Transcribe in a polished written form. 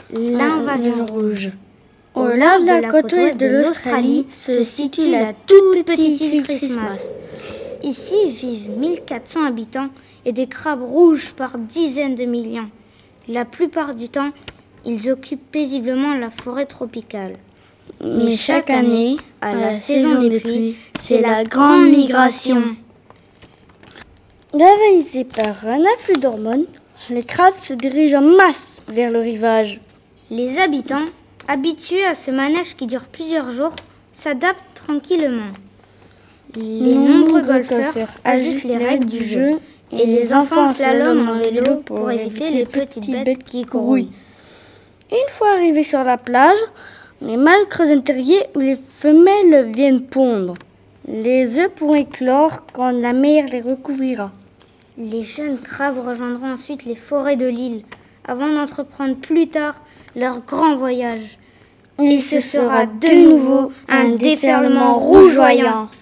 L'invasion rouge. Au large de la côte ouest de l'Australie se situe la toute petite île Christmas. Ici vivent 1400 habitants et des crabes rouges par dizaines de millions. La plupart du temps, ils occupent paisiblement la forêt tropicale. Mais chaque année, à la saison des pluies, c'est la grande migration. Galvanisés par un afflux d'hormones, les crabes se dirigent en masse vers le rivage. Les habitants, habitués à ce manège qui dure plusieurs jours, s'adaptent tranquillement. Les nombreux golfeurs ajustent les règles du jeu et les enfants slaloment en vélo pour éviter les petites bêtes qui grouillent. Une fois arrivés sur la plage, les mâles creusent un terrier où les femelles viennent pondre. Les œufs pourront éclore quand la mer les recouvrira. Les jeunes crabes rejoindront ensuite les forêts de l'île avant d'entreprendre plus tard leur grand voyage. Et ce sera de nouveau un déferlement rougeoyant.